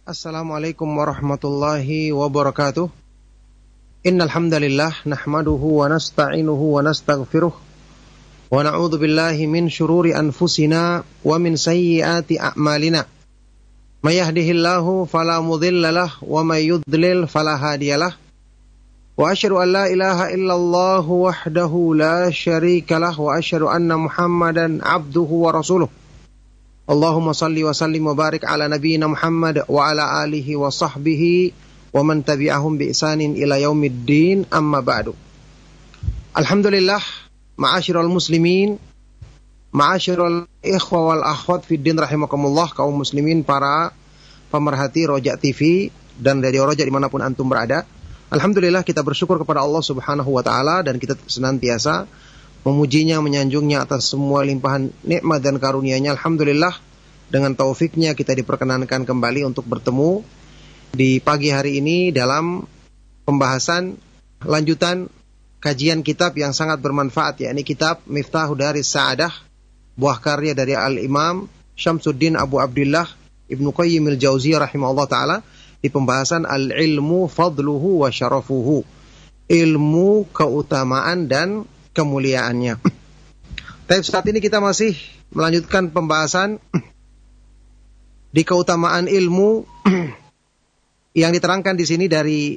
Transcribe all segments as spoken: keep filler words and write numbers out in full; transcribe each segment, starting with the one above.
Assalamualaikum warahmatullahi wabarakatuh. Innal hamdalillah nahmaduhu wa nasta'inuhu wa nastaghfiruh wa na'udzu billahi min shururi anfusina wa min sayyiati a'malina. May yahdihillahu fala mudilla lahu wa may yudlil fala hadiyalah. Wa asyhadu an la ilaha illallah wahdahu la syarika lahu wa asyhadu anna Muhammadan abduhu wa rasuluh. Allahumma salli wa sallim wa barik ala nabiyyina Muhammad wa ala alihi wa sahbihi wa man tabi'ahum bi ihsanin ila yaumiddin, amma ba'du. Alhamdulillah, ma'asyiral muslimin, ma'asyiral ikhwa wal akhwat fid din rahimakumullah, kaum muslimin, para pemerhati Rojak T V dan Radio Rojak dimanapun antum berada. Alhamdulillah, kita bersyukur kepada Allah Subhanahu wa ta'ala dan kita senantiasa memujinya, menyanjungnya atas semua limpahan nikmat dan karunia-Nya. Alhamdulillah, dengan taufiknya kita diperkenankan kembali untuk bertemu di pagi hari ini dalam pembahasan lanjutan kajian kitab yang sangat bermanfaat, yakni kitab Miftahu Daris Sa'adah, buah karya dari Al-Imam Syamsuddin Abu Abdullah Ibnu Qayyim al-Jauziyah rahimahullah ta'ala, di pembahasan Al-Ilmu Fadluhu wa Syarafuhu, ilmu keutamaan dan kemuliaannya. Tapi saat ini kita masih melanjutkan pembahasan di keutamaan ilmu yang diterangkan di sini dari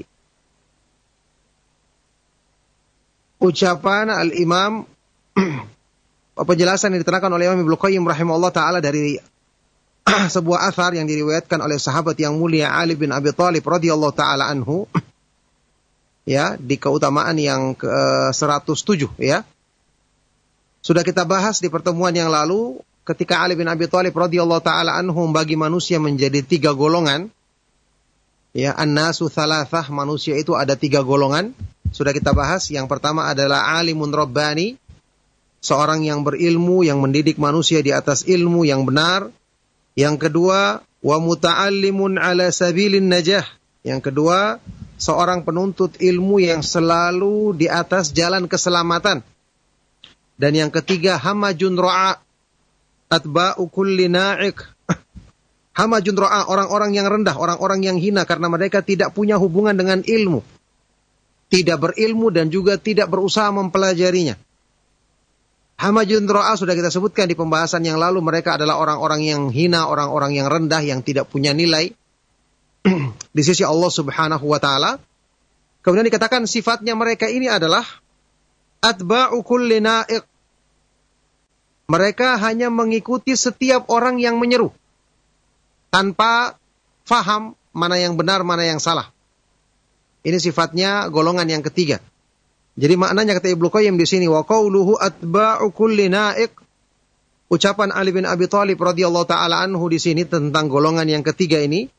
ucapan Al-Imam, penjelasan yang diterangkan oleh Imam Ibnu Qayyim rahimahullah ta'ala dari sebuah athar yang diriwayatkan oleh sahabat yang mulia Ali bin Abi Thalib radhiyallahu ta'ala anhu, ya, di keutamaan yang ke seratus tujuh, ya. Sudah kita bahas di pertemuan yang lalu ketika Ali bin Abi Thalib radhiyallahu taala anhu membagi manusia menjadi tiga golongan. Ya, an-nasu thalathah, manusia itu ada tiga golongan. Sudah kita bahas, yang pertama adalah alimun rabbani, seorang yang berilmu yang mendidik manusia di atas ilmu yang benar. Yang kedua, wa muta'allimun ala sabilin najah. Yang kedua, seorang penuntut ilmu yang selalu di atas jalan keselamatan. Dan yang ketiga, hamajun ra'a, atba'u kulli na'iq. Hamajun ra'a, orang-orang yang rendah, orang-orang yang hina karena mereka tidak punya hubungan dengan ilmu, tidak berilmu dan juga tidak berusaha mempelajarinya. Hamajun ra'a sudah kita sebutkan di pembahasan yang lalu, mereka adalah orang-orang yang hina, orang-orang yang rendah, yang tidak punya nilai di sisi Allah Subhanahu wa ta'ala. Kemudian dikatakan sifatnya mereka ini adalah atba'u kulli na'iq. Mereka hanya mengikuti setiap orang yang menyeru tanpa faham mana yang benar, mana yang salah. Ini sifatnya golongan yang ketiga. Jadi maknanya kata Ibnu Qayyim di sini, wa qauluhu atba'u kulli na'iq, ucapan Ali bin Abi Thalib radhiyallahu ta'ala anhu di sini tentang golongan yang ketiga ini,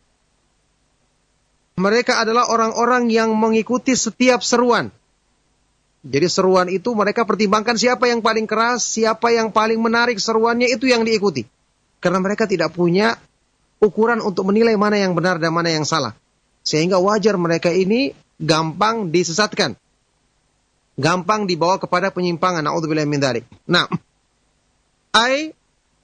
mereka adalah orang-orang yang mengikuti setiap seruan. Jadi seruan itu mereka pertimbangkan siapa yang paling keras, siapa yang paling menarik seruannya, itu yang diikuti. Karena mereka tidak punya ukuran untuk menilai mana yang benar dan mana yang salah. Sehingga wajar mereka ini gampang disesatkan, gampang dibawa kepada penyimpangan. Na'udzubillahi min dzalik. Nah, ai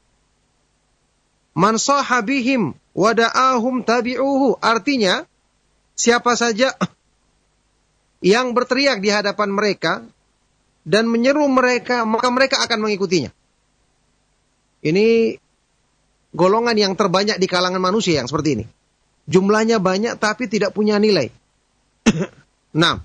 man sahabihim wa da'ahum tabi'uhu, artinya siapa saja yang berteriak di hadapan mereka dan menyeru mereka, maka mereka akan mengikutinya. Ini golongan yang terbanyak di kalangan manusia yang seperti ini. Jumlahnya banyak tapi tidak punya nilai. Nah,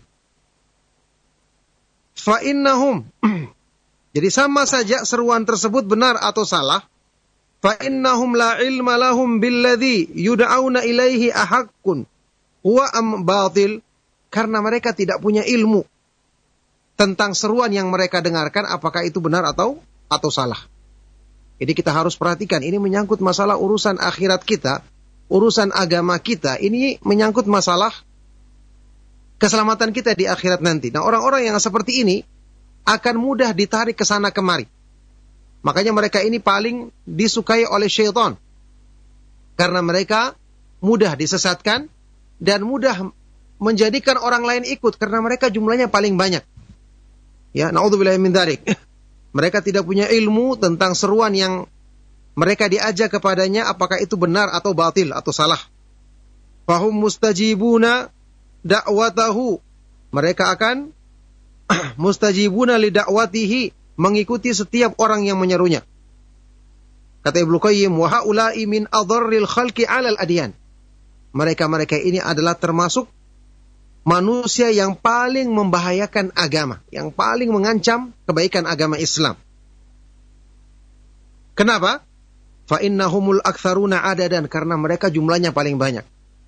fa innahum, jadi sama saja seruan tersebut benar atau salah. Fa innahum la ilma lahum billadhi yud'auna ilaihi ahaqqun huwa am batil, karena mereka tidak punya ilmu tentang seruan yang mereka dengarkan, apakah itu benar atau atau salah. Jadi kita harus perhatikan, ini menyangkut masalah urusan akhirat kita, urusan agama kita, ini menyangkut masalah keselamatan kita di akhirat nanti. Nah, orang-orang yang seperti ini akan mudah ditarik ke sana kemari. Makanya mereka ini paling disukai oleh syaitan, karena mereka mudah disesatkan dan mudah menjadikan orang lain ikut karena mereka jumlahnya paling banyak. Ya, na'udzubillahi min dzalik. Mereka tidak punya ilmu tentang seruan yang mereka diajak kepadanya, apakah itu benar atau batil atau salah. Fahum mustajibuna da'watahu. Mereka akan mustajibuna li da'watihi, mengikuti setiap orang yang menyerunya. Kata Ibnu Qayyim, wa haula'i min adharril khalqi 'alal adyan. Mereka-mereka ini adalah termasuk manusia yang paling membahayakan agama, yang paling mengancam kebaikan agama Islam. Kenapa? Fa innahumul aktsaruna adadan, karena mereka jumlahnya paling banyak.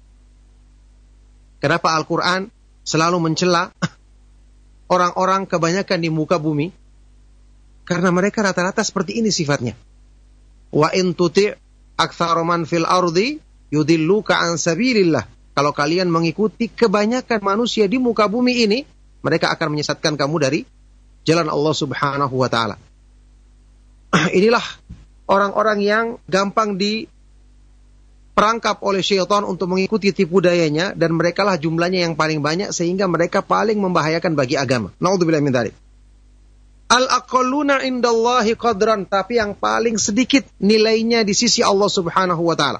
Kenapa Al-Qur'an selalu mencela orang-orang kebanyakan di muka bumi? Karena mereka rata-rata seperti ini sifatnya. Wa in tuti' aktsara man fil ardi yudilluka an sabilillah. Kalau kalian mengikuti kebanyakan manusia di muka bumi ini, mereka akan menyesatkan kamu dari jalan Allah Subhanahu wa taala. Inilah orang-orang yang gampang diperangkap oleh syaitan untuk mengikuti tipu dayanya, dan merekalah jumlahnya yang paling banyak sehingga mereka paling membahayakan bagi agama. Naudzubillah min dzalik. Al-aqalluna indallahi qadran, tapi yang paling sedikit nilainya di sisi Allah Subhanahu wa taala.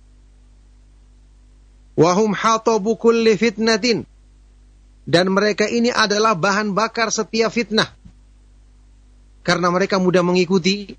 Wa hum hatabu kulli fitnatin, dan mereka ini adalah bahan bakar setiap fitnah. Karena mereka mudah mengikuti,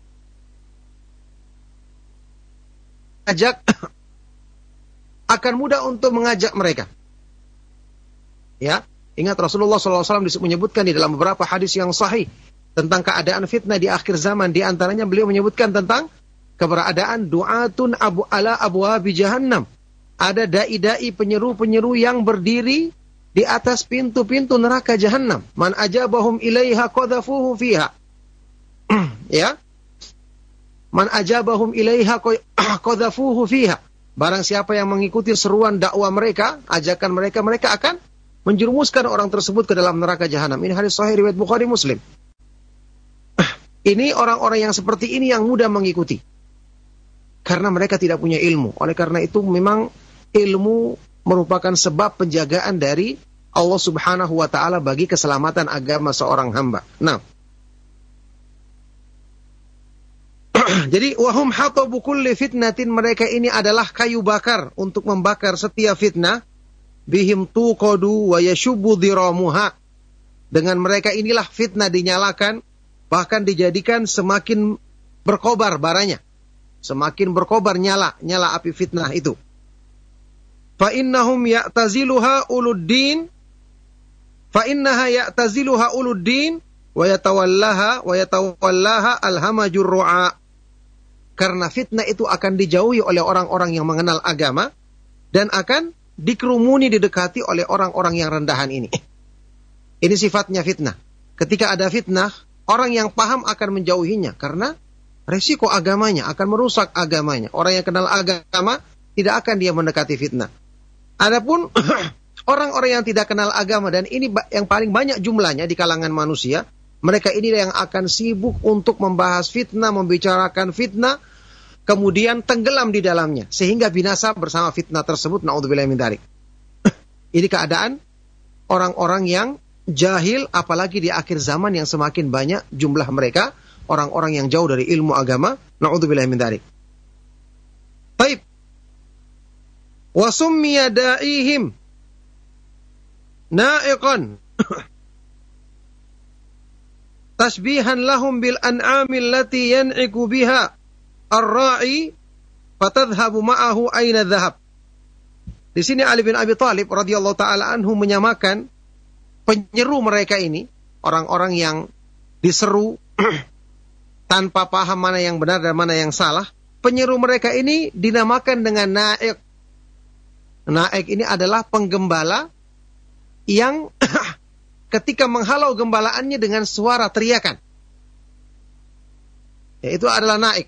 ajak akan mudah untuk mengajak mereka. Ya, ingat Rasulullah shallallahu alaihi wasallam menyebutkan di dalam beberapa hadis yang sahih tentang keadaan fitnah di akhir zaman. Di antaranya beliau menyebutkan tentang keberadaan du'atun abu ala abwabi jahannam. Ada dai-dai penyeru-penyeru yang berdiri di atas pintu-pintu neraka jahannam. Man ajabahum ilaiha qadhafuhu fiha. Ya. Man ajabahum ilaiha qadhafuhu fiha. Barang siapa yang mengikuti seruan dakwah mereka, ajakan mereka, mereka akan menjerumuskan orang tersebut ke dalam neraka jahanam. Ini hadis sahih riwayat Bukhari Muslim. Ini orang-orang yang seperti ini yang mudah mengikuti. Karena mereka tidak punya ilmu. Oleh karena itu memang ilmu merupakan sebab penjagaan dari Allah Subhanahu wa taala bagi keselamatan agama seorang hamba. Nah, jadi wahum hatabu kulli fitnatin, mereka ini adalah kayu bakar untuk membakar setiap fitnah. Bihim tuqadu wa yashubbu dhiramuha. Dengan mereka inilah fitnah dinyalakan, bahkan dijadikan semakin berkobar baranya. Semakin berkobar nyala, nyala api fitnah itu. Fa innahum ya'taziluha uluddin fa innaha ya'taziluha uluddin wa yatawallaha wa yatawallaha alhamajur ru'a. Karena fitnah itu akan dijauhi oleh orang-orang yang mengenal agama dan akan dikerumuni, didekati oleh orang-orang yang rendahan ini. Ini sifatnya fitnah. Ketika ada fitnah, orang yang paham akan menjauhinya karena resiko agamanya akan merusak agamanya. Orang yang kenal agama tidak akan dia mendekati fitnah. Adapun orang-orang yang tidak kenal agama, dan ini yang paling banyak jumlahnya di kalangan manusia, mereka ini yang akan sibuk untuk membahas fitnah, membicarakan fitnah, kemudian tenggelam di dalamnya sehingga binasa bersama fitnah tersebut. Naudzubillah min dzalik. Ini keadaan orang-orang yang jahil, apalagi di akhir zaman yang semakin banyak jumlah mereka, orang-orang yang jauh dari ilmu agama. Naudzubillah min dzalik. Baik. Wa summiya da'ihim na'iqan tashbihan lahum bil an'ami allati yan'iku biha ar-ra'i fatadhhabu ma'ahu aina dhahab. Di sini Ali bin Abi Thalib radhiyallahu taala anhu menyamakan penyeru mereka ini, orang-orang yang diseru tanpa paham mana yang benar dan mana yang salah. Penyeru mereka ini dinamakan dengan na'iq. Na'iq ini adalah penggembala yang ketika menghalau gembalaannya dengan suara teriakan, yaitu adalah na'iq.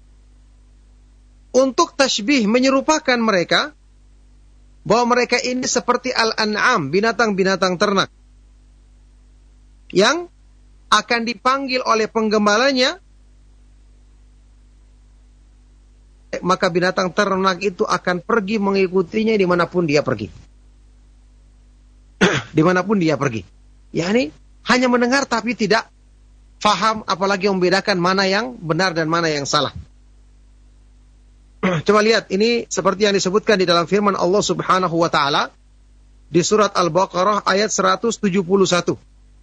Untuk tashbih, menyerupakan mereka bahwa mereka ini seperti al-an'am, binatang-binatang ternak yang akan dipanggil oleh penggembalanya, maka binatang ternak itu akan pergi mengikutinya dimanapun dia pergi. Dimanapun dia pergi. yakni hanya mendengar tapi tidak faham, apalagi membedakan mana yang benar dan mana yang salah. Coba lihat, ini seperti yang disebutkan di dalam firman Allah Subhanahu wa taala di surat Al-Baqarah ayat seratus tujuh puluh satu.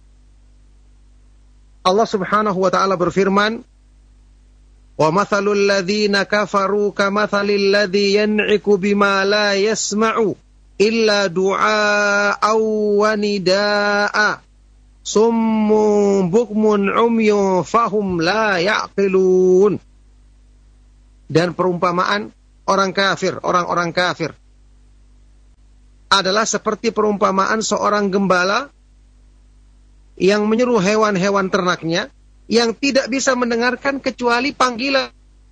Allah Subhanahu wa taala berfirman, "Wa mathalul ladzina kafaru kamathalil ladzi yan'iku bima la yasma'u illa du'a'aw wa nidaa'a summun bukmun umyun fahum la ya'qilun." Dan perumpamaan orang kafir, orang-orang kafir adalah seperti perumpamaan seorang gembala yang menyuruh hewan-hewan ternaknya yang tidak bisa mendengarkan kecuali panggilan.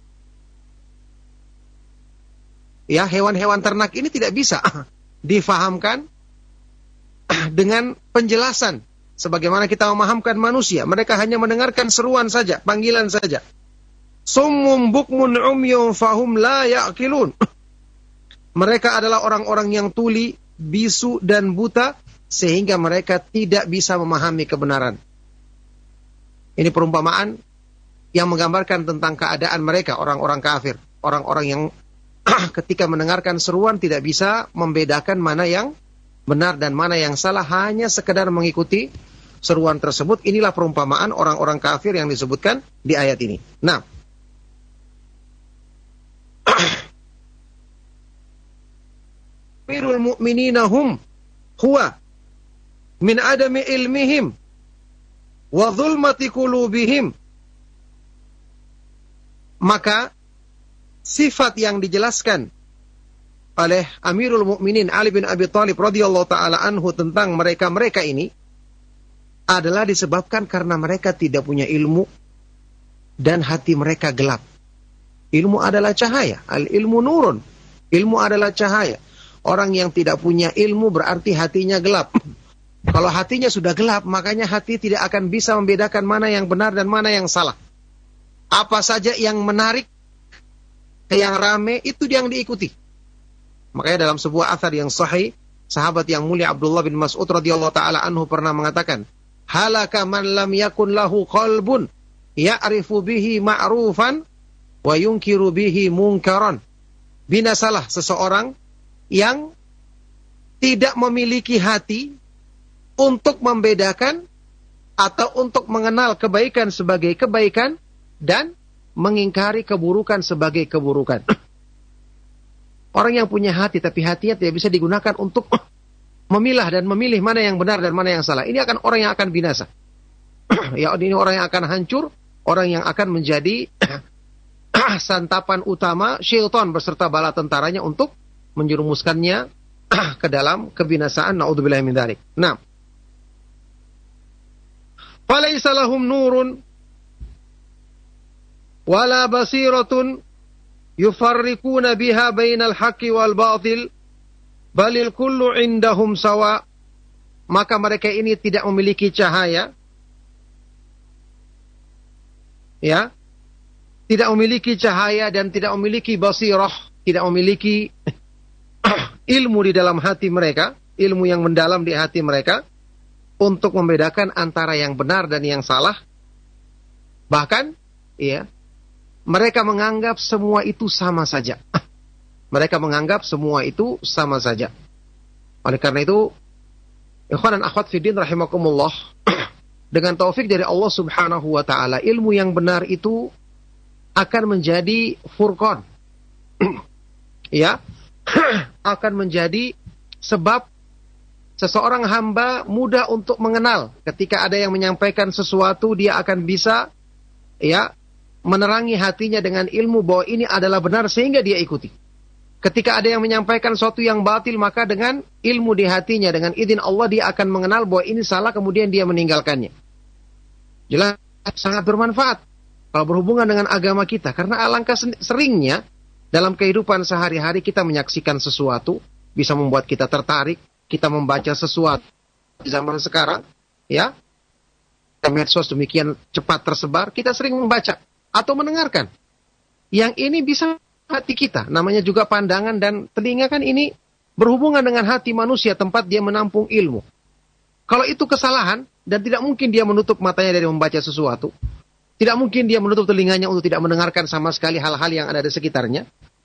Ya, hewan-hewan ternak ini tidak bisa difahamkan dengan penjelasan sebagaimana kita memahamkan manusia. Mereka hanya mendengarkan seruan saja, panggilan saja. Summum bukmun umyun fahum la ya'qilun. Mereka adalah orang-orang yang tuli, bisu dan buta sehingga mereka tidak bisa memahami kebenaran. Ini perumpamaan yang menggambarkan tentang keadaan mereka, orang-orang kafir. Orang-orang yang ketika mendengarkan seruan tidak bisa membedakan mana yang benar dan mana yang salah, hanya sekedar mengikuti seruan tersebut. Inilah perumpamaan orang-orang kafir yang disebutkan di ayat ini. Nah, Amirul mu'minina hum huwa min adami ilmihim wa zulmati qulubihim. Maka sifat yang dijelaskan oleh Amirul Mukminin Ali bin Abi Thalib radhiyallahu taala anhu tentang mereka-mereka ini adalah disebabkan karena mereka tidak punya ilmu dan hati mereka gelap. Ilmu adalah cahaya, al-ilmu nurun. Ilmu adalah cahaya. Orang yang tidak punya ilmu berarti hatinya gelap. Kalau hatinya sudah gelap, makanya hati tidak akan bisa membedakan mana yang benar dan mana yang salah. Apa saja yang menarik, yang rame, itu yang diikuti. Makanya dalam sebuah athar yang sahih, sahabat yang mulia Abdullah bin Mas'ud radhiyallahu taala anhu pernah mengatakan, "Halaka man lam yakun lahu qalbun ya'rifu bihi ma'rufan wa yunkiru bihi munkaran." Binasalah seseorang yang tidak memiliki hati untuk membedakan atau untuk mengenal kebaikan sebagai kebaikan dan mengingkari keburukan sebagai keburukan. Orang yang punya hati tapi hatinya tidak bisa digunakan untuk memilah dan memilih mana yang benar dan mana yang salah. Ini akan orang yang akan binasa. Ya, ini orang yang akan hancur, orang yang akan menjadi santapan utama syaitan beserta bala tentaranya untuk menjerumuskannya ke dalam kebinasaan. Na'udzubillahi min dzalik. Nah, falaisa lahum nurun wala basiratun yufarriquna biha bainal haqqi wal batil balil kullu indahum sawa. Maka mereka ini tidak memiliki cahaya, ya, tidak memiliki cahaya dan tidak memiliki basirah, tidak memiliki ilmu di dalam hati mereka, ilmu yang mendalam di hati mereka untuk membedakan antara yang benar dan yang salah. Bahkan, ya, mereka menganggap semua itu sama saja. Mereka menganggap semua itu sama saja. Oleh karena itu, ikhwan dan akhwat fiddin rahimakumullah, dengan taufik dari Allah Subhanahu wa taala, ilmu yang benar itu akan menjadi furqan. Ya, akan menjadi sebab seseorang hamba mudah untuk mengenal. Ketika ada yang menyampaikan sesuatu, dia akan bisa, ya, menerangi hatinya dengan ilmu bahwa ini adalah benar sehingga dia ikuti. Ketika ada yang menyampaikan sesuatu yang batil, maka dengan ilmu di hatinya, dengan izin Allah, dia akan mengenal bahwa ini salah, kemudian dia meninggalkannya. Jelas sangat bermanfaat kalau berhubungan dengan agama kita, karena alangkah seringnya dalam kehidupan sehari-hari kita menyaksikan sesuatu, bisa membuat kita tertarik, kita membaca sesuatu di zaman sekarang, ya, medsos demikian cepat tersebar, kita sering membaca atau mendengarkan. Yang ini bisa hati kita, namanya juga pandangan dan telinga kan ini berhubungan dengan hati manusia, tempat dia menampung ilmu. Kalau itu kesalahan, dan tidak mungkin dia menutup matanya dari membaca sesuatu, tidak mungkin dia menutup telinganya untuk tidak mendengarkan sama sekali hal-hal yang ada di sekitarnya,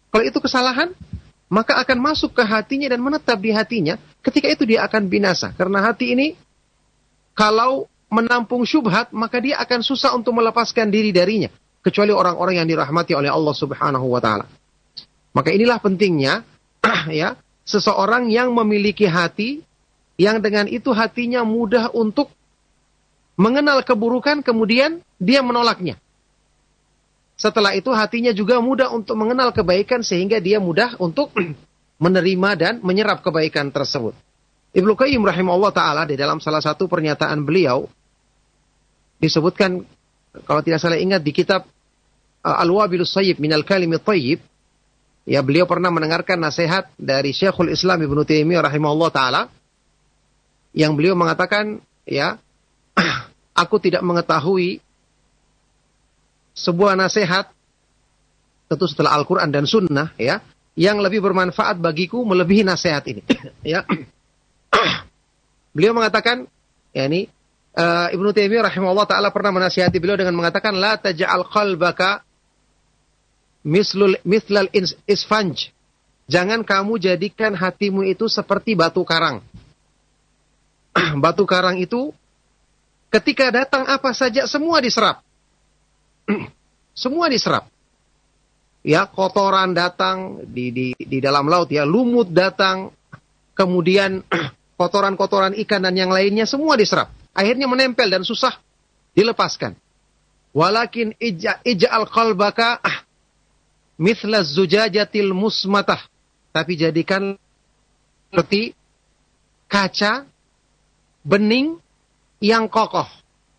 Kalau itu kesalahan, maka akan masuk ke hatinya dan menetap di hatinya. Ketika itu dia akan binasa. Karena hati ini, kalau menampung syubhat, maka dia akan susah untuk melepaskan diri darinya. Kecuali orang-orang yang dirahmati oleh Allah subhanahu wa ta'ala. Maka inilah pentingnya, ya, seseorang yang memiliki hati, yang dengan itu hatinya mudah untuk mengenal keburukan, kemudian dia menolaknya. Setelah itu hatinya juga mudah untuk mengenal kebaikan, sehingga dia mudah untuk menerima dan menyerap kebaikan tersebut. Ibnu Qayyim rahimahullah ta'ala di dalam salah satu pernyataan beliau, disebutkan, kalau tidak salah ingat, di kitab uh, Al-Wabilus Sayyib Minal Kalimit Thayyib, ya, beliau pernah mendengarkan nasihat dari Syekhul Islam Ibnu Taimiyah rahimahullah ta'ala, yang beliau mengatakan, ya, aku tidak mengetahui sebuah nasihat, tentu setelah Al-Quran dan Sunnah, ya, yang lebih bermanfaat bagiku melebihi nasihat ini. Ya, beliau mengatakan, ya, ini uh, Ibnu Taimiyah rahimahullah ta'ala pernah menasihati beliau dengan mengatakan, la taj'al qalbaka mislul mithlal isfanj. Jangan kamu jadikan hatimu itu seperti batu karang. Batu karang itu ketika datang apa saja semua diserap. Semua diserap. Ya, kotoran datang di di di dalam laut, ya, lumut datang, kemudian kotoran-kotoran ikan dan yang lainnya semua diserap. Akhirnya menempel dan susah dilepaskan. Walakin ija ija'al qalbaka mithla zujajatil musmatah. Tapi jadikan seperti kaca bening yang kokoh.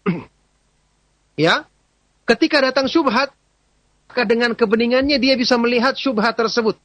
Ya, ketika datang syubhat, maka dengan kebeningannya dia bisa melihat syubhat tersebut.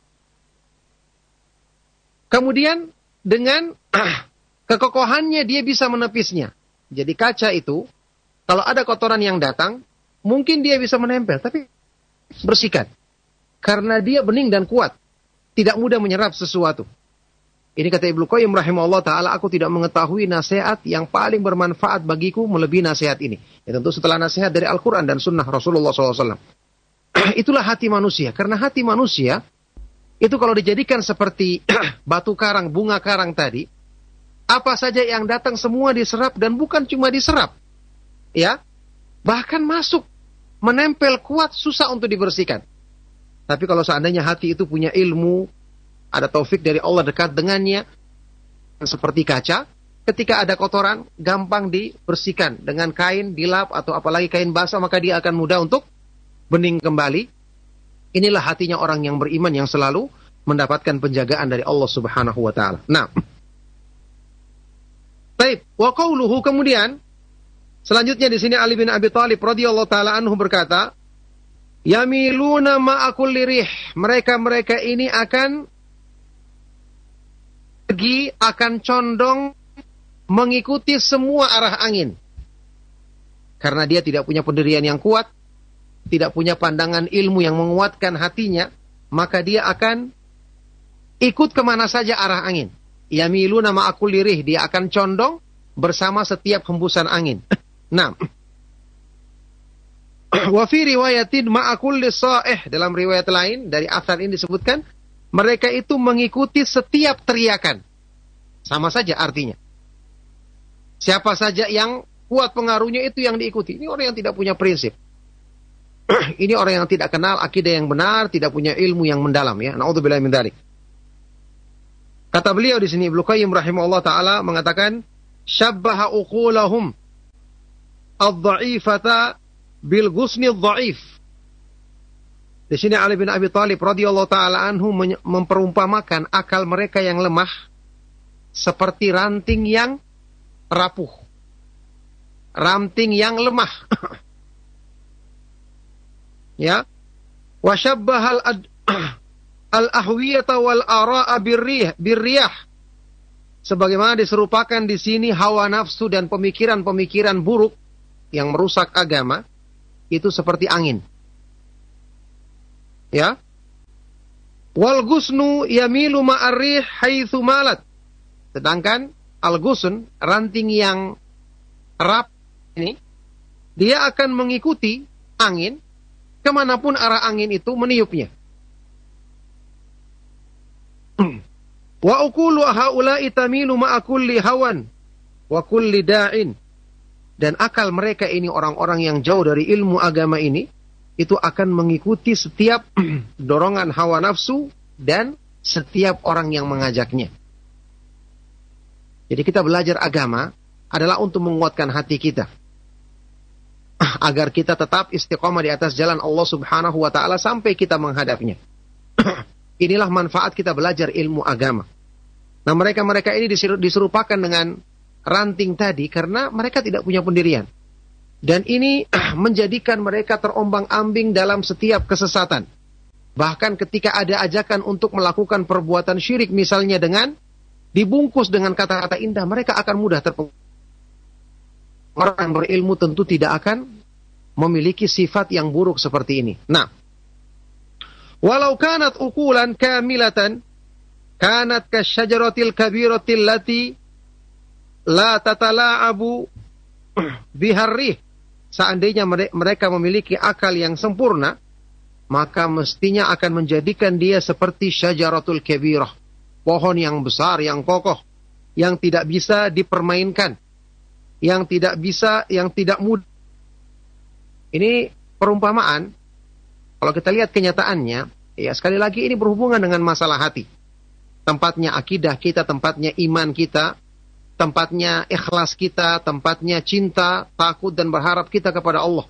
Kemudian dengan kekokohannya dia bisa menepisnya. Jadi kaca itu, kalau ada kotoran yang datang, mungkin dia bisa menempel, tapi bersihkan. Karena dia bening dan kuat, tidak mudah menyerap sesuatu. Ini kata Ibnu Qayyim rahimahullah ta'ala, aku tidak mengetahui nasihat yang paling bermanfaat bagiku melebihi nasihat ini. Ya, tentu setelah nasihat dari Al-Quran dan Sunnah Rasulullah shallallahu alaihi wasallam. Itulah hati manusia. Karena hati manusia, itu kalau dijadikan seperti batu karang, bunga karang tadi, apa saja yang datang semua diserap, dan bukan cuma diserap. Ya, bahkan masuk, menempel kuat, susah untuk dibersihkan. Tapi kalau seandainya hati itu punya ilmu, ada taufik dari Allah dekat dengannya, seperti kaca, ketika ada kotoran, gampang dibersihkan dengan kain, dilap, atau apalagi kain basah, maka dia akan mudah untuk bening kembali. Inilah hatinya orang yang beriman, yang selalu mendapatkan penjagaan dari Allah subhanahu wa ta'ala. Nah, baik, wa qauluhu, kemudian, selanjutnya di sini Ali bin Abi Thalib radhiyallahu ta'ala anhu berkata, yamiluna ma'akul lirih, mereka-mereka ini akan pergi, akan condong mengikuti semua arah angin. Karena dia tidak punya pendirian yang kuat, tidak punya pandangan ilmu yang menguatkan hatinya, maka dia akan ikut kemana saja arah angin. Yamiluna ma'akul lirih, dia akan condong bersama setiap hembusan angin. Nah, wa fi riwayatin ma'akul lisa'ih, dalam riwayat lain dari athar ini disebutkan, mereka itu mengikuti setiap teriakan. Sama saja artinya. Siapa saja yang kuat pengaruhnya, itu yang diikuti. Ini orang yang tidak punya prinsip. Ini orang yang tidak kenal akidah yang benar, tidak punya ilmu yang mendalam, ya. Na'udzubillahi min dzalik. Kata beliau di sini, Ibnu Qayyim rahimahullah taala mengatakan, syabbaha uqulahum ad-dha'ifata bil ghusni ad-dha'if. Di sini Ali bin Abi Thalib radhiyallahu taala anhu memperumpamakan akal mereka yang lemah seperti ranting yang rapuh. Ranting yang lemah. Ya. Wa syabbahal al-ahwiyata wal ara'a birrih birriyah. Sebagaimana diserupakan di sini hawa nafsu dan pemikiran-pemikiran buruk yang merusak agama, itu seperti angin. Ya. Wal gusnu yamilu ma'arrih haitsu malat. Sedangkan al-gusn, ranting yang rap ini, dia akan mengikuti angin kemanapun arah angin itu meniupnya. Wa uqulu haula'i tamilu ma'a kulli hawan wa kulli da'in. Dan akal mereka ini, orang-orang yang jauh dari ilmu agama ini, itu akan mengikuti setiap dorongan hawa nafsu dan setiap orang yang mengajaknya. Jadi kita belajar agama adalah untuk menguatkan hati kita, agar kita tetap istiqomah di atas jalan Allah Subhanahu wa ta'ala sampai kita menghadapnya. Inilah manfaat kita belajar ilmu agama. Nah, mereka-mereka ini diserupakan dengan ranting tadi karena mereka tidak punya pendirian. Dan ini menjadikan mereka terombang-ambing dalam setiap kesesatan. Bahkan ketika ada ajakan untuk melakukan perbuatan syirik, misalnya dengan dibungkus dengan kata-kata indah, mereka akan mudah terpengaruh. Orang yang berilmu tentu tidak akan memiliki sifat yang buruk seperti ini. Nah, walau kanat ukulan kamilatan, kanat kasyajaratil kabiratil lati la tatala'abu biharrih. Seandainya mereka memiliki akal yang sempurna, maka mestinya akan menjadikan dia seperti syajaratul kabirah, pohon yang besar, yang kokoh, yang tidak bisa dipermainkan, yang tidak bisa, yang tidak mudah. Ini perumpamaan. Kalau kita lihat kenyataannya, ya sekali lagi ini berhubungan dengan masalah hati. Tempatnya akidah kita, tempatnya iman kita, tempatnya ikhlas kita, tempatnya cinta, takut dan berharap kita kepada Allah.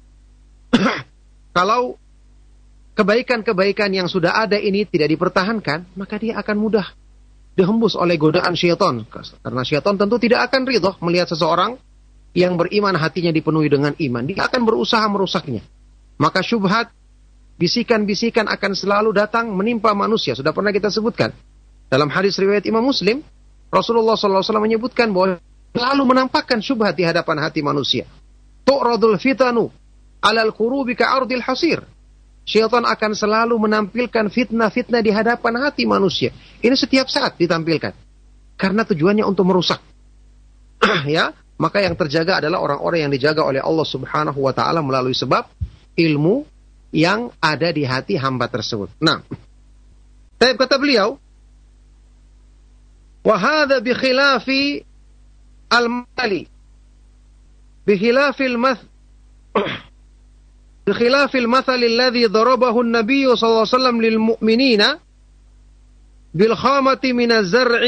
Kalau kebaikan-kebaikan yang sudah ada ini tidak dipertahankan, maka dia akan mudah dihembus oleh godaan syaitan. Karena syaitan tentu tidak akan ridho melihat seseorang yang beriman hatinya dipenuhi dengan iman. Dia akan berusaha merusaknya. Maka syubhat, bisikan-bisikan akan selalu datang menimpa manusia. Sudah pernah kita sebutkan. Dalam hadis riwayat Imam Muslim, Rasulullah shallallahu alaihi wasallam menyebutkan bahwa selalu menampakkan syubhat di hadapan hati manusia. Tu'radul fitanu alal qurubi ka'ardil hasir. Syaitan akan selalu menampilkan fitnah-fitnah di hadapan hati manusia. Ini setiap saat ditampilkan. Karena tujuannya untuk merusak. Ya, maka yang terjaga adalah orang-orang yang dijaga oleh Allah Subhanahu wa taala melalui sebab ilmu yang ada di hati hamba tersebut. Nah, tapi kata beliau, وهذا بخلاف المثل بخلاف المثل بخلاف المثل الذي ضربه النبي صلى الله عليه وسلم للمؤمنين بالخامة من الزرع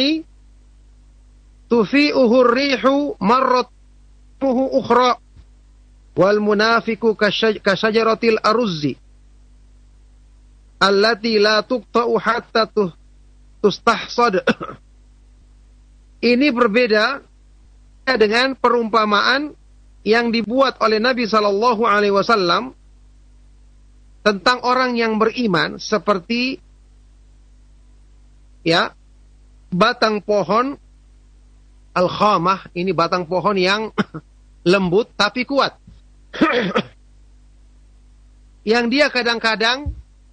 تفيئه الريح مرة أخرى والمنافق كشجرة الأرز التي لا تقطع حتى تستحصد. Ini berbeda dengan perumpamaan yang dibuat oleh Nabi Shallallahu Alaihi Wasallam tentang orang yang beriman seperti ya batang pohon al-khamah. Ini batang pohon yang lembut tapi kuat, yang dia kadang-kadang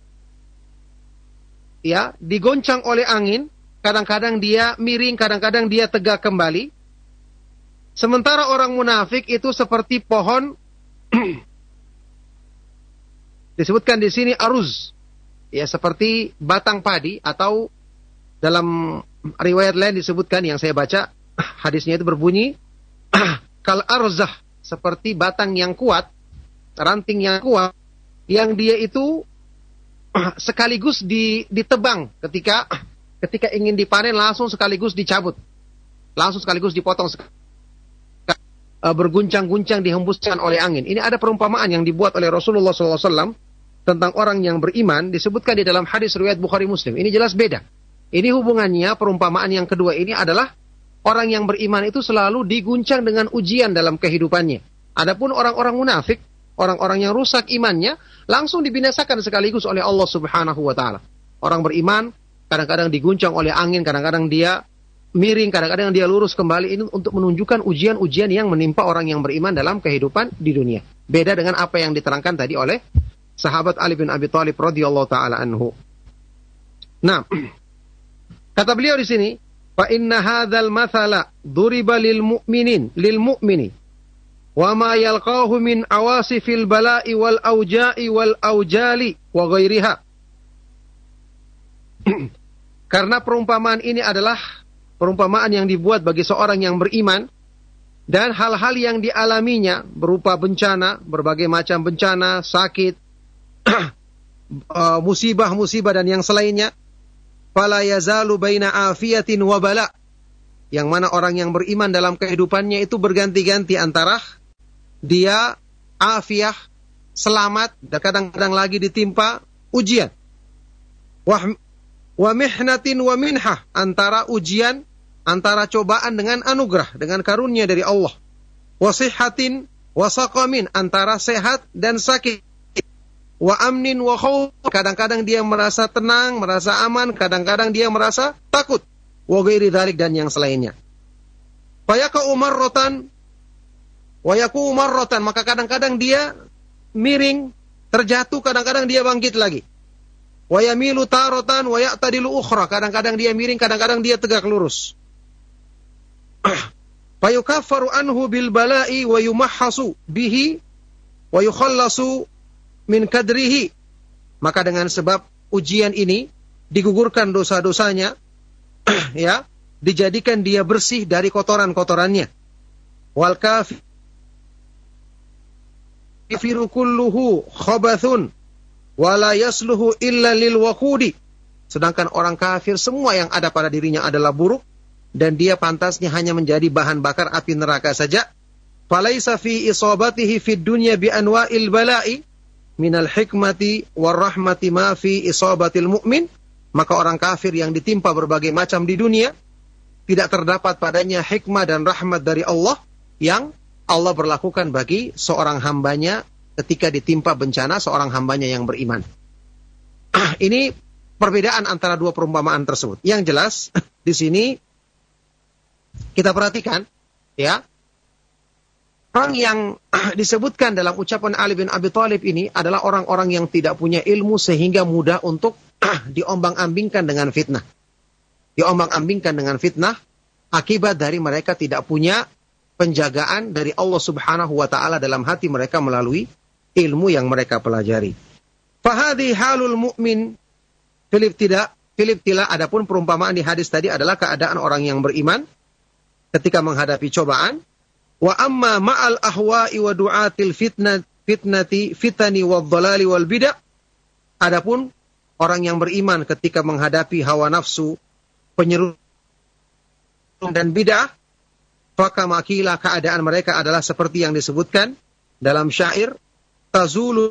ya digoncang oleh angin. Kadang-kadang dia miring, kadang-kadang dia tegak kembali. Sementara orang munafik itu seperti pohon disebutkan di sini aruz, ya seperti batang padi, atau dalam riwayat lain disebutkan yang saya baca hadisnya itu berbunyi kal arzah, seperti batang yang kuat, ranting yang kuat, yang dia itu sekaligus ditebang ketika Ketika ingin dipanen langsung sekaligus dicabut. Langsung sekaligus dipotong. Berguncang-guncang dihembuskan oleh angin. Ini ada perumpamaan yang dibuat oleh Rasulullah shallallahu alaihi wasallam tentang orang yang beriman. Disebutkan di dalam hadis riwayat Bukhari Muslim. Ini jelas beda. Ini hubungannya, perumpamaan yang kedua ini adalah orang yang beriman itu selalu diguncang dengan ujian dalam kehidupannya. Adapun orang-orang munafik, orang-orang yang rusak imannya, langsung dibinasakan sekaligus oleh Allah Subhanahu wa ta'ala. Orang beriman kadang-kadang diguncang oleh angin, kadang-kadang dia miring, kadang-kadang dia lurus kembali. Ini untuk menunjukkan ujian-ujian yang menimpa orang yang beriman dalam kehidupan di dunia. Beda dengan apa yang diterangkan tadi oleh sahabat Ali bin Abi Thalib radhiyallahu taala anhu. Nah, kata beliau di sini, fa inna hadzal mathala duriba lil mu'minin lil mu'mini wa ma yalqahu min awasifil bala'i wal auja'i wal aujali wa ghairiha. Karena perumpamaan ini adalah perumpamaan yang dibuat bagi seorang yang beriman, dan hal-hal yang dialaminya berupa bencana, berbagai macam bencana, sakit, musibah-musibah dan yang selainnya. Fala yazalu baina afiyatin wa bala. Yang mana orang yang beriman dalam kehidupannya itu berganti-ganti antara dia afiah, selamat, dan kadang-kadang lagi ditimpa ujian. Wah, wa mihnatin wa minhah, antara ujian, antara cobaan dengan anugerah, dengan karunia dari Allah. Wa sihhatin wa saqamin, antara sehat dan sakit. Wa amnin wa khauf, kadang-kadang dia merasa tenang, merasa aman, kadang-kadang dia merasa takut. Wa ghairi dzalik, dan yang selainnya. Fa yaqa'u marratan wa yaku marratan, maka kadang-kadang dia miring, terjatuh, kadang-kadang dia bangkit lagi. Wa yamilu taratan wa ya'tadilu ukhra, kadang-kadang dia miring, kadang-kadang dia tegak lurus. Fa yukaffaru anhu bil bala'i wa yumahhasu bihi wa yukhallasu min kadrihi, maka dengan sebab ujian ini digugurkan dosa-dosanya, ya, dijadikan dia bersih dari kotoran-kotorannya. Wal kafiru kulluhu khabathun wa la yasluhu illa lil waqudi, sedangkan orang kafir semua yang ada pada dirinya adalah buruk dan dia pantasnya hanya menjadi bahan bakar api neraka saja. Falaisa fi isabatihi fid dunya bi anwa'il bala'i minal hikmati war rahmati ma fi isabatil mu'min, maka orang kafir yang ditimpa berbagai macam di dunia tidak terdapat padanya hikmah dan rahmat dari Allah yang Allah berlakukan bagi seorang hambanya ketika ditimpa bencana, seorang hambanya yang beriman. Ini perbedaan antara dua perumpamaan tersebut. Yang jelas di sini kita perhatikan, ya, orang yang disebutkan dalam ucapan Ali bin Abi Thalib ini adalah orang-orang yang tidak punya ilmu sehingga mudah untuk diombang-ambingkan dengan fitnah. Diombang-ambingkan dengan fitnah akibat dari mereka tidak punya penjagaan dari Allah Subhanahu wa taala dalam hati mereka melalui ilmu yang mereka pelajari. Fahadhi halul mu'min fil ibtida, fil ibtila, adapun perumpamaan di hadis tadi adalah keadaan orang yang beriman ketika menghadapi cobaan. Wa amma ma'al ahwa'i wa du'atil fitnah fitnati fitani wad dhalali wal bid'ah, adapun orang yang beriman ketika menghadapi hawa nafsu, penyeru dan bid'ah, maka makila keadaan mereka adalah seperti yang disebutkan dalam syair, tazulu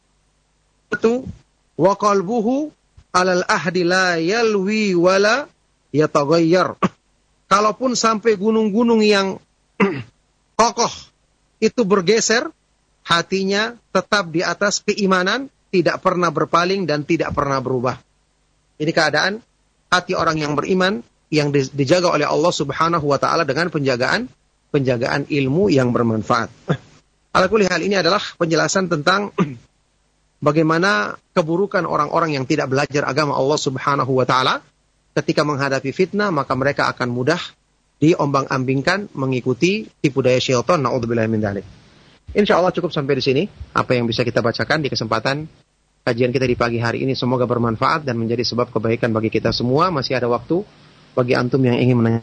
wa qalbuhu alal ahdi la yalwi wala yataghayyar. Kalaupun sampai gunung-gunung yang kokoh itu bergeser, hatinya tetap di atas keimanan, tidak pernah berpaling dan tidak pernah berubah. Ini keadaan hati orang yang beriman yang dijaga oleh Allah Subhanahu wa taala dengan penjagaan penjagaan ilmu yang bermanfaat. Ala kulli hal, ini adalah penjelasan tentang bagaimana keburukan orang-orang yang tidak belajar agama Allah Subhanahu wa taala ketika menghadapi fitnah, maka mereka akan mudah diombang-ambingkan mengikuti tipu daya syaitan. Na'udzubillahi min dzalik. Insyaallah cukup sampai di sini apa yang bisa kita bacakan di kesempatan kajian kita di pagi hari ini. Semoga bermanfaat dan menjadi sebab kebaikan bagi kita semua. Masih ada waktu bagi antum yang ingin menanya.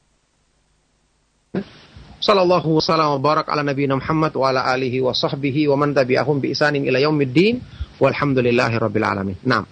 Sallallahu wasallam wa barak ala nabiyina Muhammad wa ala alihi wa sahbihi wa man tabi'ahum bi ihsanin ila yaumiddin walhamdulillahi rabbil alamin. Naam.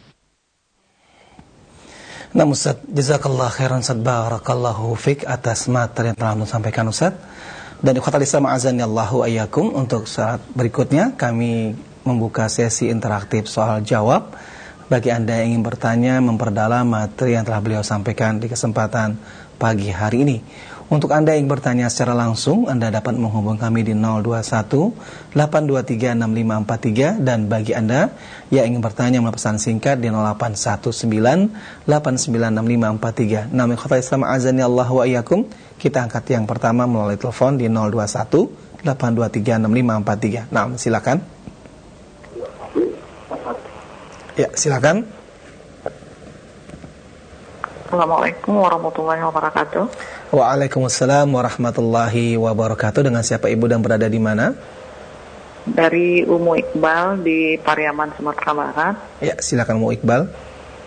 Nah Ustaz, jazakallah khairan Ustaz, barakallahu fik atas materi yang telah disampaikan Ustaz. Dan ikhwatal Islam azani Allahu ayyakum, untuk saat berikutnya kami membuka sesi interaktif soal jawab bagi Anda yang ingin bertanya, memperdalam materi yang telah beliau sampaikan di kesempatan pagi hari ini. Untuk Anda yang bertanya secara langsung, Anda dapat menghubungi kami di nol dua satu delapan dua tiga enam lima empat tiga, dan bagi Anda yang ingin bertanya melalui pesan singkat di nol delapan satu sembilan delapan sembilan enam lima empat tiga. Nama ikhwatal Islam azani Allah wa iyyakum. Kita angkat yang pertama melalui telepon di nol dua satu delapan dua tiga enam lima empat tiga. Nah, silakan. Ya, silakan. Assalamualaikum warahmatullahi wabarakatuh. Waalaikumsalam warahmatullahi wabarakatuh. Dengan siapa Ibu dan berada di mana? Dari Umu Iqbal di Pariaman, Sumatera Barat. Ya, silakan Umu Iqbal.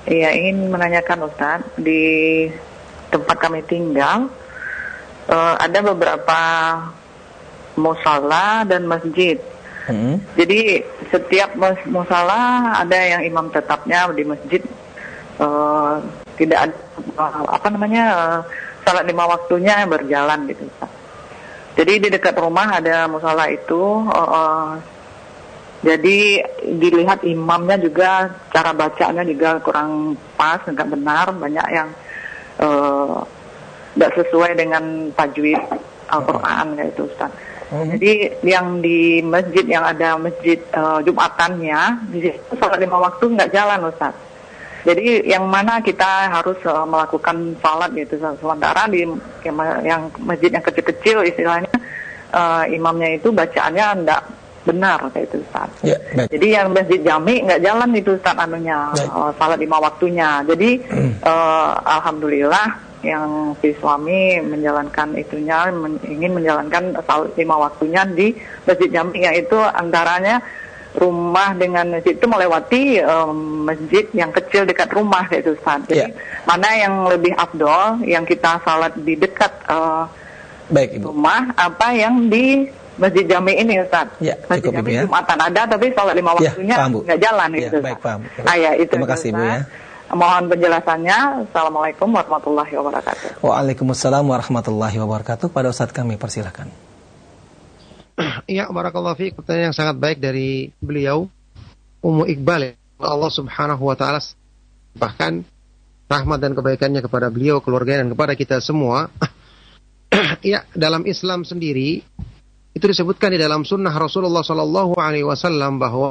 Iya, ingin menanyakan Ustaz, di tempat kami tinggal uh, ada beberapa musala dan masjid. Hmm. Jadi setiap musala ada yang imam tetapnya, di masjid uh, tidak ada uh, apa namanya uh, salat lima waktunya berjalan gitu Ustaz. Jadi di dekat rumah ada musala itu. Uh, uh, Jadi dilihat imamnya juga, cara bacanya juga kurang pas, nggak benar, banyak yang tidak uh, sesuai dengan tajwid Al-Quran kayak itu Ustaz. Mm-hmm. Jadi yang di masjid yang ada masjid uh, Jumatannya, di situ salat lima waktu nggak jalan Ustaz. Jadi yang mana kita harus uh, melakukan salat gitu Ustaz. Sementara di yang masjid yang kecil-kecil istilahnya uh, imamnya itu bacaannya enggak benar kayak itu Ustaz. Ya, jadi yang masjid jami nggak jalan itu Ustaz anunya uh, salat lima waktunya. Jadi hmm. uh, alhamdulillah yang si suami menjalankan itunya, men- ingin menjalankan salat lima waktunya di masjid jami, yaitu antaranya rumah dengan masjid itu melewati um, masjid yang kecil dekat rumah kayak itu Ustaz. Jadi ya. Mana yang lebih afdol, yang kita salat di dekat uh, Baik, Ibu. rumah apa yang di Masjid Jami ini Ustaz. Ya, Masjid Jami ya. Jumatan ada tapi sholat lima waktunya ya, nggak jalan ya, gitu. Baik, paham. Ah, ya, itu Terima kasih Ibu ya. Mohon penjelasannya. Assalamualaikum warahmatullahi wabarakatuh. Waalaikumsalam warahmatullahi wabarakatuh. Pada Ustaz kami persilakan. Iya, barakallahu fiik. Pertanyaan yang sangat baik dari beliau Ummu Iqbal. Allah Subhanahu wa taala bahkan rahmat dan kebaikannya kepada beliau, keluarga dan kepada kita semua. Ya, dalam Islam sendiri itu disebutkan di dalam sunnah Rasulullah Sallallahu Alaihi Wasallam bahwa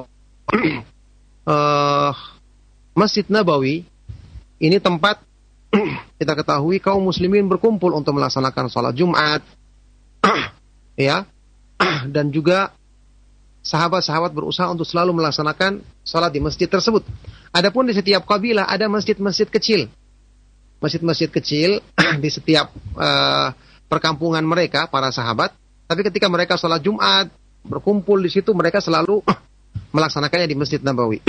uh, Masjid Nabawi ini tempat kita ketahui kaum muslimin berkumpul untuk melaksanakan sholat Jumat, ya, dan juga sahabat-sahabat berusaha untuk selalu melaksanakan sholat di masjid tersebut. Adapun di setiap kabilah ada masjid-masjid kecil, masjid-masjid kecil di setiap uh, perkampungan mereka para sahabat. Tapi ketika mereka sholat Jumat, berkumpul di situ, mereka selalu melaksanakannya di Masjid Nabawi.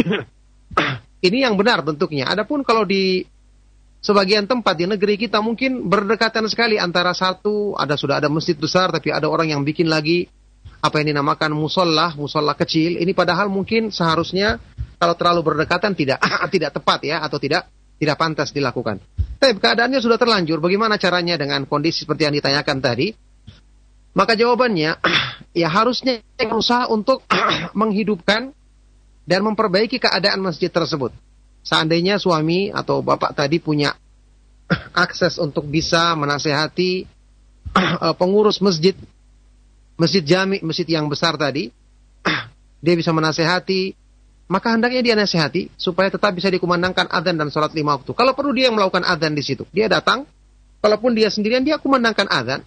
Ini yang benar bentuknya. Adapun kalau di sebagian tempat di negeri kita mungkin berdekatan sekali antara satu, ada sudah ada masjid besar, tapi ada orang yang bikin lagi apa yang dinamakan musola, musola kecil. Ini padahal mungkin seharusnya kalau terlalu berdekatan tidak tidak tepat ya, atau tidak tidak pantas dilakukan. Tapi keadaannya sudah terlanjur. Bagaimana caranya dengan kondisi seperti yang ditanyakan tadi? Maka jawabannya, ya harusnya berusaha untuk menghidupkan dan memperbaiki keadaan masjid tersebut. Seandainya suami atau bapak tadi punya akses untuk bisa menasehati pengurus masjid, masjid jami, masjid yang besar tadi, dia bisa menasehati, maka hendaknya dia nasihati supaya tetap bisa dikumandangkan adzan dan sholat lima waktu. Kalau perlu dia yang melakukan adzan di situ, dia datang. Kalaupun dia sendirian, dia kumandangkan adzan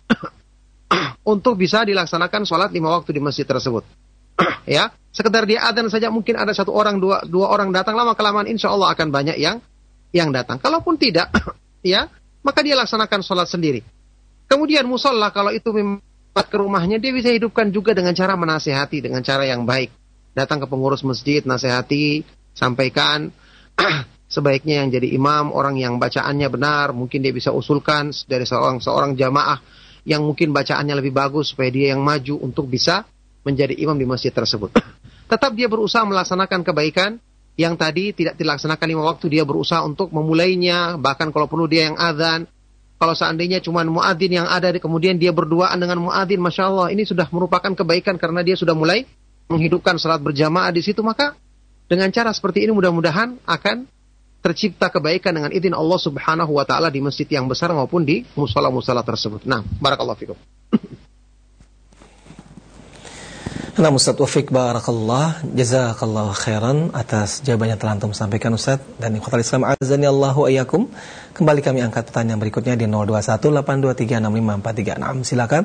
untuk bisa dilaksanakan sholat lima waktu di masjid tersebut. Ya, sekedar dia adzan saja mungkin ada satu orang, dua, dua orang datang, lama kelamaan insya Allah akan banyak yang yang datang. Kalaupun tidak, ya, maka dia laksanakan sholat sendiri. Kemudian musola kalau itu membuat ke rumahnya, dia bisa hidupkan juga dengan cara menasehati, dengan cara yang baik. Datang ke pengurus masjid, nasihati, sampaikan. Sebaiknya yang jadi imam orang yang bacaannya benar, mungkin dia bisa usulkan dari seorang seorang jamaah yang mungkin bacaannya lebih bagus supaya dia yang maju untuk bisa menjadi imam di masjid tersebut. Tetap dia berusaha melaksanakan kebaikan yang tadi tidak dilaksanakan lima waktu, dia berusaha untuk memulainya, bahkan kalau perlu dia yang adzan. Kalau seandainya cuma muadzin yang ada, kemudian dia berduaan dengan muadzin, masya Allah, ini sudah merupakan kebaikan karena dia sudah mulai menghidupkan salat berjamaah di situ. Maka dengan cara seperti ini mudah-mudahan akan tercipta kebaikan dengan izin Allah Subhanahu wa taala di masjid yang besar maupun di musala-musala tersebut. Nah, barakallahu fikum. Nah, Ustaz Wafiq barakallah, jazakallahu khairan atas jawabannya telah antum sampaikan Ustaz. Dan ikhwatal Islam azani Allahu ayyakum. Kembali kami angkat pertanyaan berikutnya di nol dua satu delapan dua tiga enam lima empat tiga enam. Silakan.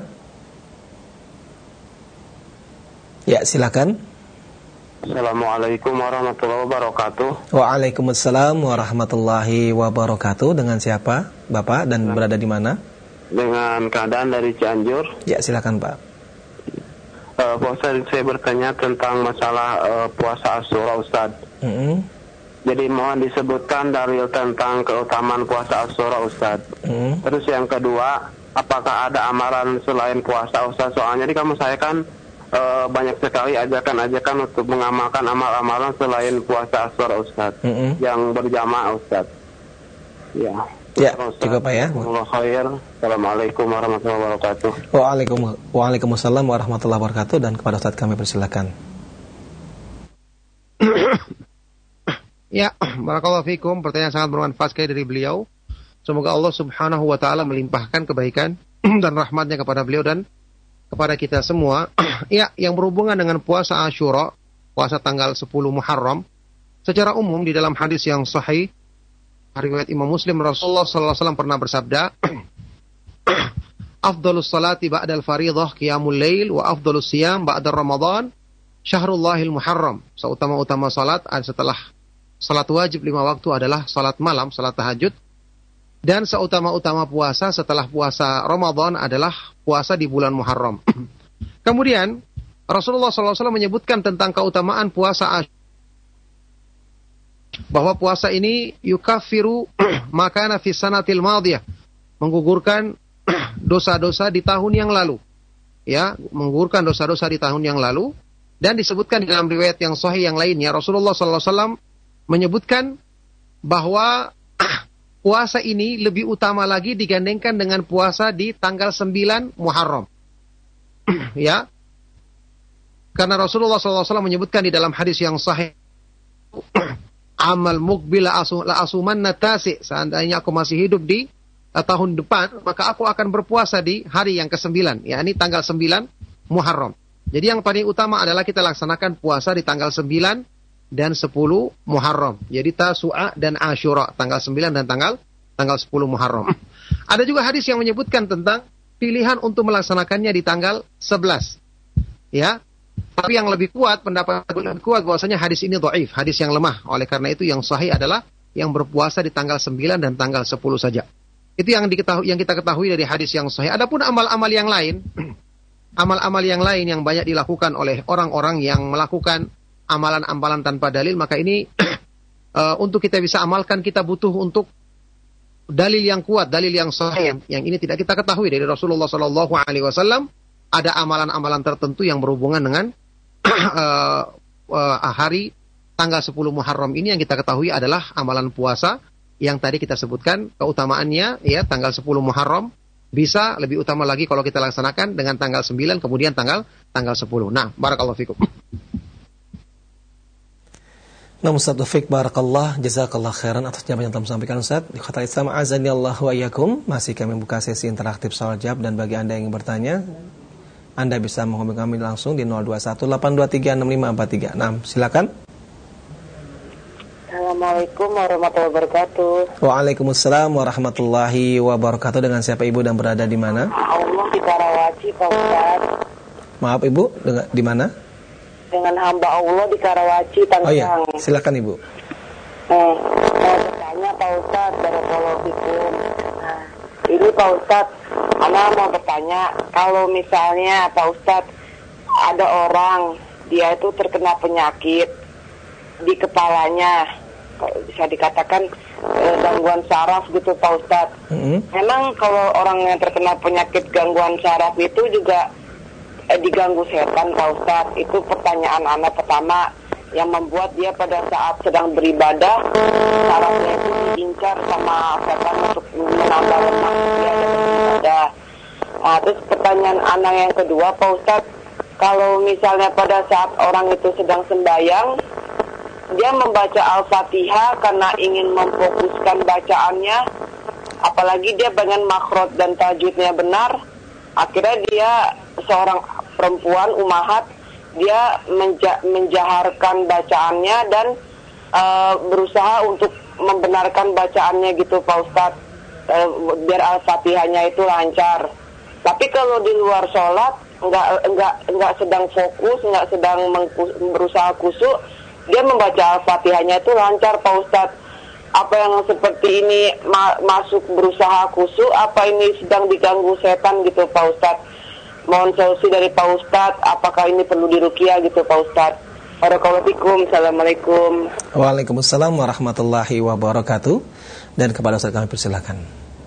Ya, silakan. Assalamualaikum warahmatullahi wabarakatuh. Waalaikumsalam warahmatullahi wabarakatuh. Dengan siapa, Bapak, dan berada di mana? Dengan keadaan dari Cianjur. Ya, silakan Pak. Uh, Pak Ustaz, saya bertanya tentang masalah uh, puasa Asyura, Ustaz. Mm-hmm. Jadi mohon disebutkan dalil tentang keutamaan puasa Asyura, Ustaz. Hmm. Terus yang kedua, apakah ada amalan selain puasa, Ustaz? Soalnya di kampung saya kan e, banyak sekali ajakan-ajakan untuk mengamalkan amal-amalan selain puasa Asyura, Ustaz. Hmm. Yang berjamaah, Ustaz. Ya. Ya, cukup Pak ya. Assalamualaikum warahmatullahi wabarakatuh. Waalaikum, Waalaikumsalam warahmatullahi wabarakatuh. Dan kepada Ustaz kami persilakan. Ya, barakallahu fikum. Pertanyaan sangat bermanfaat sekali dari beliau. Semoga Allah Subhanahu wa taala melimpahkan kebaikan dan rahmatnya kepada beliau dan kepada kita semua. Ya, yang berhubungan dengan puasa Asyura, puasa tanggal sepuluh Muharram, secara umum di dalam hadis yang sahih riwayat Imam Muslim, Rasulullah sallallahu alaihi wasallam pernah bersabda, "Afdhalus salati ba'dal fardhah qiyamul lail wa afdhalus siyam ba'da Ramadan syahrullahil muharram." Seutama-utama salat setelah salat wajib lima waktu adalah salat malam, salat tahajud. Dan seutama-utama puasa setelah puasa Ramadan adalah puasa di bulan Muharram. Kemudian Rasulullah sallallahu alaihi wasallam menyebutkan tentang keutamaan puasa Asyura, bahwa puasa ini yukaffiru makana fi sanatil madiyah, menggugurkan dosa-dosa di tahun yang lalu. Ya, menggugurkan dosa-dosa di tahun yang lalu. Dan disebutkan di dalam riwayat yang sahih yang lainnya, Rasulullah sallallahu alaihi wasallam menyebutkan bahwa puasa ini lebih utama lagi digandengkan dengan puasa di tanggal sembilan Muharram. Ya. Karena Rasulullah sallallahu alaihi wasallam menyebutkan di dalam hadis yang sahih, amal mukbil la asuman natasi, seandainya aku masih hidup di uh, tahun depan, maka aku akan berpuasa di hari yang kesembilan, yakni tanggal sembilan Muharram. Jadi yang paling utama adalah kita laksanakan puasa di tanggal sembilan dan sepuluh Muharram. Jadi Tasu'a dan Asyura, tanggal sembilan dan tanggal tanggal sepuluh Muharram. Ada juga hadis yang menyebutkan tentang pilihan untuk melaksanakannya di tanggal sebelas. Ya. Tapi yang lebih kuat, pendapat lebih kuat bahwasanya hadis ini dhaif, hadis yang lemah. Oleh karena itu yang sahih adalah yang berpuasa di tanggal sembilan dan tanggal sepuluh saja. Itu yang diketahui, yang kita ketahui dari hadis yang sahih. Adapun amal-amal yang lain, amal-amal yang lain yang banyak dilakukan oleh orang-orang yang melakukan amalan-amalan tanpa dalil, maka ini uh, untuk kita bisa amalkan kita butuh untuk dalil yang kuat, dalil yang sahih. Yang ini tidak kita ketahui dari Rasulullah sallallahu alaihi wasallam. Ada amalan-amalan tertentu yang berhubungan dengan uh, uh, hari tanggal sepuluh Muharram ini yang kita ketahui adalah amalan puasa yang tadi kita sebutkan keutamaannya, ya, tanggal sepuluh Muharram bisa lebih utama lagi kalau kita laksanakan dengan tanggal sembilan kemudian tanggal tanggal sepuluh. Nah, barakallahu fikum. Nah, Ustaz Taufik, barakallah, jazakallah khairan atas jawaban yang telah disampaikan Ustaz. Di Kota Islam azani Allah wa iyyakum, masih kami buka sesi interaktif soal jawab, dan bagi Anda yang ingin bertanya, Anda bisa menghubungi kami langsung di nol dua satu delapan dua tiga enam lima empat tiga enam. Silakan. Assalamualaikum warahmatullahi wabarakatuh. Waalaikumsalam warahmatullahi wabarakatuh. Dengan siapa Ibu dan berada di mana? Allah di Karawaci, Pak Ustaz. Maaf Ibu, di mana? Dengan hamba Allah di Karawaci, Tangerang. Oh iya, silakan Ibu. Eh, mau bertanya Pak Ustaz, barakallahu fikum. Nah, ini Pak Ustaz, Ana mau bertanya, kalau misalnya Pak Ustaz ada orang dia itu terkena penyakit di kepalanya, bisa dikatakan eh, gangguan saraf gitu Pak Ustaz. Mm-hmm. Memang kalau orang yang terkena penyakit gangguan saraf itu juga eh, diganggu setan Pak Ustaz. Itu pertanyaan anak pertama yang membuat dia pada saat sedang beribadah sarafnya itu diincar sama setan untuk menambah lemak dia dalam beribadah. Nah, terus pertanyaan anak yang kedua Pak Ustaz, kalau misalnya pada saat orang itu sedang sembahyang, dia membaca Al-Fatihah karena ingin memfokuskan bacaannya, apalagi dia pengen makhraj dan tajwidnya benar, akhirnya dia seorang perempuan umahat, dia menja- menjaharkan bacaannya dan uh, berusaha untuk membenarkan bacaannya gitu Pak Ustadz, uh, biar Al-Fatihahnya itu lancar. Tapi kalau di luar sholat, enggak, enggak, enggak sedang fokus, enggak sedang mengkus- berusaha khusyuk, dia membaca Al-Fatihahnya itu lancar Pak Ustadz. Apa yang seperti ini ma- masuk berusaha khusyuk, apa ini sedang diganggu setan gitu Pak Ustadz? Mohon solusi dari Pak Ustadz, apakah ini perlu diruqyah gitu Pak Ustadz? Barakallahu fikum. Assalamualaikum. Waalaikumsalam warahmatullahi wabarakatuh. Dan kepada Ustaz kami persilakan.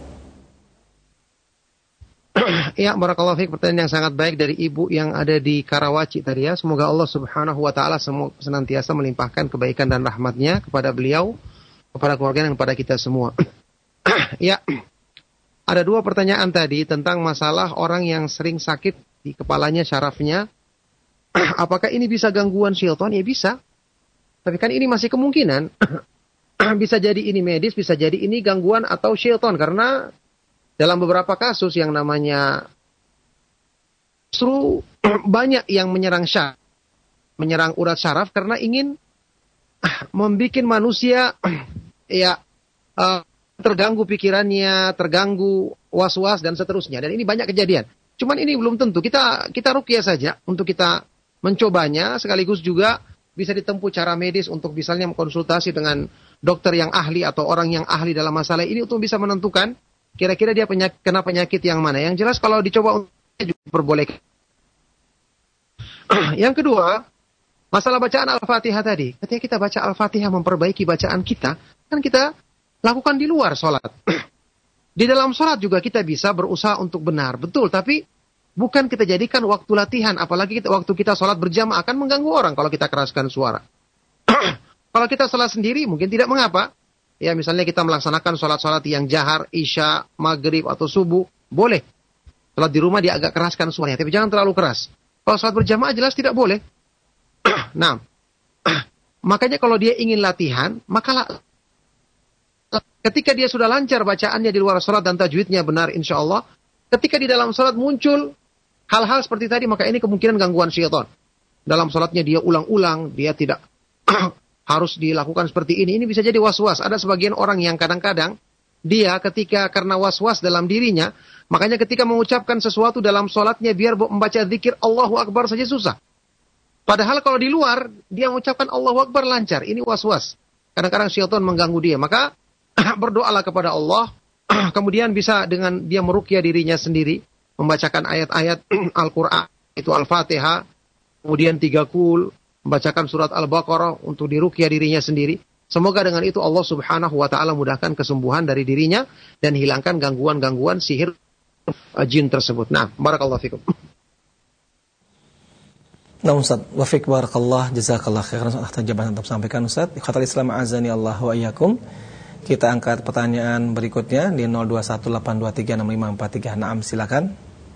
Ya, barakallahu fiik, pertanyaan yang sangat baik dari ibu yang ada di Karawaci tadi ya. Semoga Allah Subhanahu wa taala senantiasa melimpahkan kebaikan dan rahmatnya kepada beliau, kepada keluarga dan kepada kita semua. Ya. Ada dua pertanyaan tadi tentang masalah orang yang sering sakit di kepalanya, syarafnya. Apakah ini bisa gangguan syaitan? Ya bisa. Tapi kan ini masih kemungkinan. Bisa jadi ini medis, bisa jadi ini gangguan atau syaitan. Karena dalam beberapa kasus yang namanya justru banyak yang menyerang syaraf, menyerang urat syaraf karena ingin membuat manusia ya uh, terganggu pikirannya, terganggu was-was dan seterusnya. Dan ini banyak kejadian. Cuman ini belum tentu. Kita kita ruqyah saja untuk kita mencobanya, sekaligus juga bisa ditempuh cara medis untuk misalnya konsultasi dengan dokter yang ahli atau orang yang ahli dalam masalah ini untuk bisa menentukan kira-kira dia penyakit, kena penyakit yang mana. Yang jelas kalau dicoba untuk juga diperbolehkan. Yang kedua, masalah bacaan Al-Fatihah tadi. Ketika kita baca Al-Fatihah memperbaiki bacaan kita, kan kita lakukan di luar sholat. Di dalam sholat juga kita bisa berusaha untuk benar. Betul, tapi bukan kita jadikan waktu latihan. Apalagi kita, waktu kita sholat berjamaah akan mengganggu orang kalau kita keraskan suara. Kalau kita sholat sendiri mungkin tidak mengapa. Ya misalnya kita melaksanakan sholat-sholat yang jahar, isya, maghrib atau subuh. Boleh. Sholat di rumah dia agak keraskan suaranya. Tapi jangan terlalu keras. Kalau sholat berjamaah jelas tidak boleh. Nah, makanya kalau dia ingin latihan, maka ketika dia sudah lancar bacaannya di luar sholat dan tajwidnya benar insya Allah, ketika di dalam sholat muncul hal-hal seperti tadi, maka ini kemungkinan gangguan syaitan. Dalam sholatnya dia ulang-ulang, dia tidak harus dilakukan seperti ini. Ini bisa jadi was-was. Ada sebagian orang yang kadang-kadang dia ketika karena was-was dalam dirinya, makanya ketika mengucapkan sesuatu dalam sholatnya biar membaca zikir Allahu Akbar saja susah. Padahal kalau di luar dia mengucapkan Allahu Akbar lancar. Ini was-was. Kadang-kadang syaitan mengganggu dia. Maka berdoalah kepada Allah, kemudian bisa dengan dia meruqyah dirinya sendiri, membacakan ayat-ayat Al-Quran, itu Al-Fatihah, kemudian tiga kul, membacakan surat Al-Baqarah untuk diruqyah dirinya sendiri. Semoga dengan itu Allah Subhanahu wa taala mudahkan kesembuhan dari dirinya dan hilangkan gangguan-gangguan sihir jin tersebut. Nah, barakallahu fikum. Nah Ustaz, wa fiik barakallah, jazakallah khairan atas jawaban yang sampaikan Ustaz. Ikhwatal Islam azani Allah wa iyyakum. Kita angkat pertanyaan berikutnya di nol dua satu delapan dua tiga enam lima empat tiga. Naam, silakan.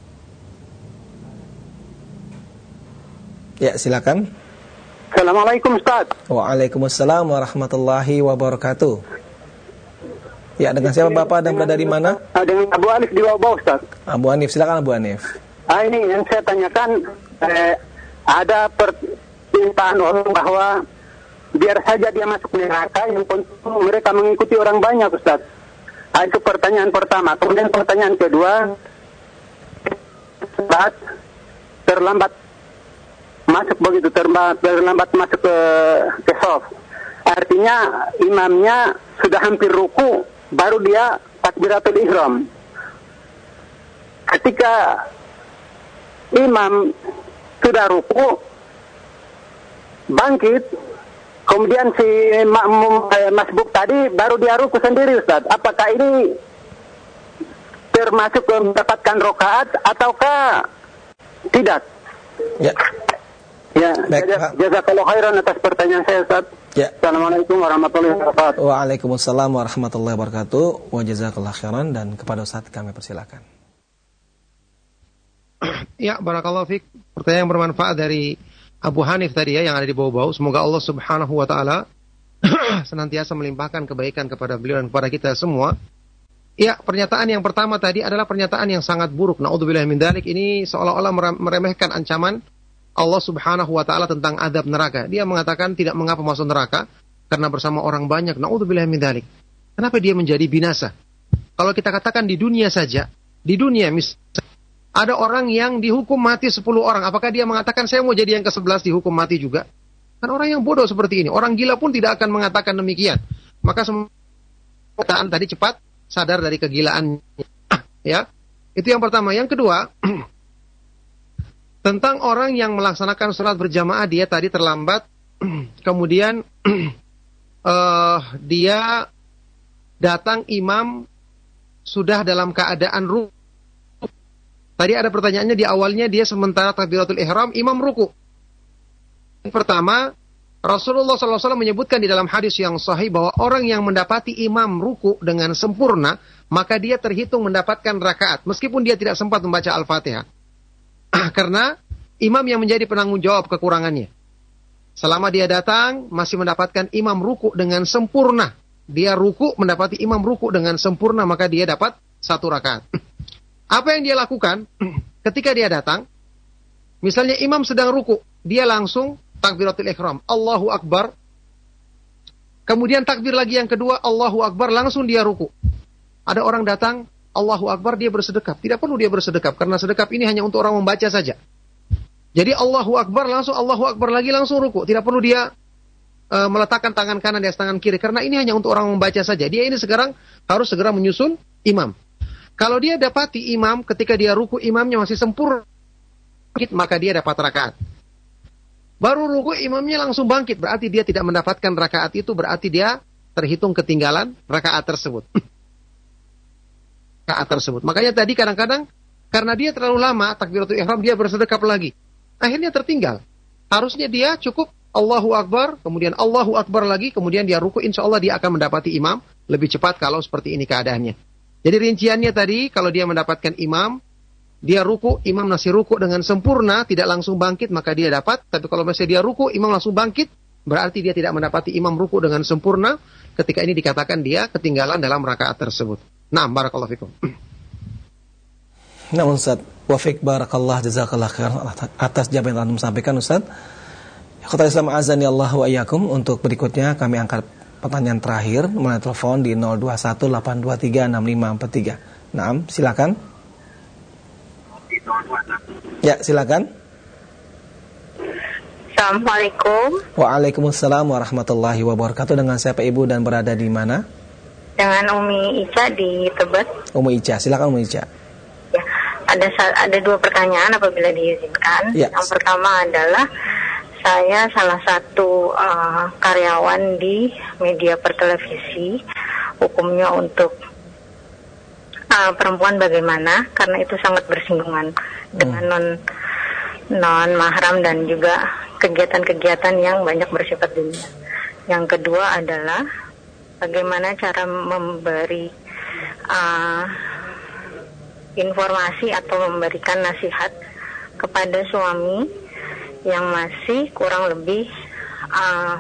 Ya, silakan. Assalamualaikum Ustaz. Waalaikumsalam warahmatullahi wabarakatuh. Ya, dengan siapa Bapak dan berada di mana? Dengan Abu Hanif di Wabau Ustaz. Abu Hanif, silakan Abu Hanif. Ah, ini yang saya tanyakan, eh, ada permintaan orang bahwa biar saja dia masuk neraka, yang penting mereka mengikuti orang banyak Ustaz. Ah, itu pertanyaan pertama. Kemudian pertanyaan kedua, Ustaz, terlambat masuk begitu, terlambat, terlambat masuk ke ke shaf. Artinya imamnya sudah hampir ruku, baru dia takbiratul ihram. Ketika imam sudah ruku, bangkit, kemudian si makmum eh, masbuk tadi baru dia ruku sendiri Ustaz. Apakah ini termasuk mendapatkan rakaat ataukah tidak? Ya. Ya, baik, jazakallahu khairan atas pertanyaan saya Ustaz. Ya. Assalamualaikum warahmatullahi wabarakatuh. Waalaikumsalam warahmatullahi wabarakatuh. Wa jazakallahu khairan, dan kepada Ustaz kami persilakan. Ya, barakallahu fiik. Pertanyaan yang bermanfaat dari Abu Hanif tadi ya, yang ada di bawah-bawah. Semoga Allah Subhanahu wa taala senantiasa melimpahkan kebaikan kepada beliau dan kepada kita semua. Ya, pernyataan yang pertama tadi adalah pernyataan yang sangat buruk. Na'udzubillahi min dzalik. Ini seolah-olah meremehkan ancaman Allah Subhanahu wa taala tentang azab neraka. Dia mengatakan tidak mengapa masuk neraka karena bersama orang banyak. Na'udzubillahi min dzalik. Kenapa dia menjadi binasa? Kalau kita katakan di dunia saja, di dunia misalnya ada orang yang dihukum mati sepuluh orang, apakah dia mengatakan saya mau jadi yang ke sebelas dihukum mati juga? Kan orang yang bodoh seperti ini, orang gila pun tidak akan mengatakan demikian. Maka semua perkataan tadi cepat sadar dari kegilaannya. Ya, itu yang pertama. Yang kedua, tentang orang yang melaksanakan sholat berjamaah, dia tadi terlambat kemudian uh, dia datang imam sudah dalam keadaan ruku. Tadi ada pertanyaannya di awalnya, dia sementara takbiratul ihram, imam ruku. Yang pertama, Rasulullah shallallahu alaihi wasallam menyebutkan di dalam hadis yang sahih bahwa orang yang mendapati imam ruku dengan sempurna, maka dia terhitung mendapatkan rakaat, meskipun dia tidak sempat membaca Al-Fatihah. Karena imam yang menjadi penanggung jawab kekurangannya. Selama dia datang, masih mendapatkan imam ruku dengan sempurna. Dia ruku, mendapati imam ruku dengan sempurna, maka dia dapat satu rakaat. Apa yang dia lakukan ketika dia datang? Misalnya imam sedang ruku, dia langsung takbiratul ihram, Allahu Akbar. Kemudian takbir lagi yang kedua, Allahu Akbar, langsung dia ruku. Ada orang datang, Allahu Akbar, dia bersedekap. Tidak perlu dia bersedekap, karena sedekap ini hanya untuk orang membaca saja. Jadi Allahu Akbar, langsung Allahu Akbar lagi, langsung ruku. Tidak perlu dia uh, meletakkan tangan kanan di atas tangan kiri, karena ini hanya untuk orang membaca saja. Dia ini sekarang harus segera menyusul imam. Kalau dia dapati imam, ketika dia ruku, imamnya masih sempurna, maka dia dapat rakaat. Baru ruku imamnya langsung bangkit, berarti dia tidak mendapatkan rakaat itu, berarti dia terhitung ketinggalan rakaat tersebut. Rakaat tersebut. Makanya tadi kadang-kadang karena dia terlalu lama takbiratul ihram, dia bersedekap lagi. Akhirnya tertinggal. Harusnya dia cukup Allahu Akbar, kemudian Allahu Akbar lagi, kemudian dia ruku, insya Allah dia akan mendapati imam lebih cepat kalau seperti ini keadaannya. Jadi rinciannya tadi, kalau dia mendapatkan imam, dia ruku, imam masih ruku dengan sempurna, tidak langsung bangkit, maka dia dapat. Tapi kalau masih dia ruku, imam langsung bangkit, berarti dia tidak mendapati imam ruku dengan sempurna. Ketika ini dikatakan dia ketinggalan dalam rakaat tersebut. Nah, barakallahu fikum. Nah, Ustaz, wafik barakallah jazakallah khairan atas jawaban yang Anda sampaikan, Ustaz. Ikhwatal Islam azani Allah wa iyyakum. Untuk berikutnya kami angkat pertanyaan terakhir melalui telepon di nol dua satu delapan dua tiga enam lima empat tiga. Naam, silakan. Ya, silakan. Assalamualaikum. Waalaikumsalam warahmatullahi wabarakatuh. Dengan siapa Ibu dan berada di mana? Dengan Umi Ica di Tebet. Umi Ica, silakan Umi Ica. Ya, ada ada dua pertanyaan apabila diizinkan. Ya. Yang pertama adalah saya salah satu uh, karyawan di media pertelevisi. Hukumnya untuk Uh, perempuan bagaimana, karena itu sangat bersinggungan hmm. dengan non non mahram dan juga kegiatan-kegiatan yang banyak bersifat dunia. Yang kedua adalah bagaimana cara memberi uh, informasi atau memberikan nasihat kepada suami yang masih kurang lebih uh,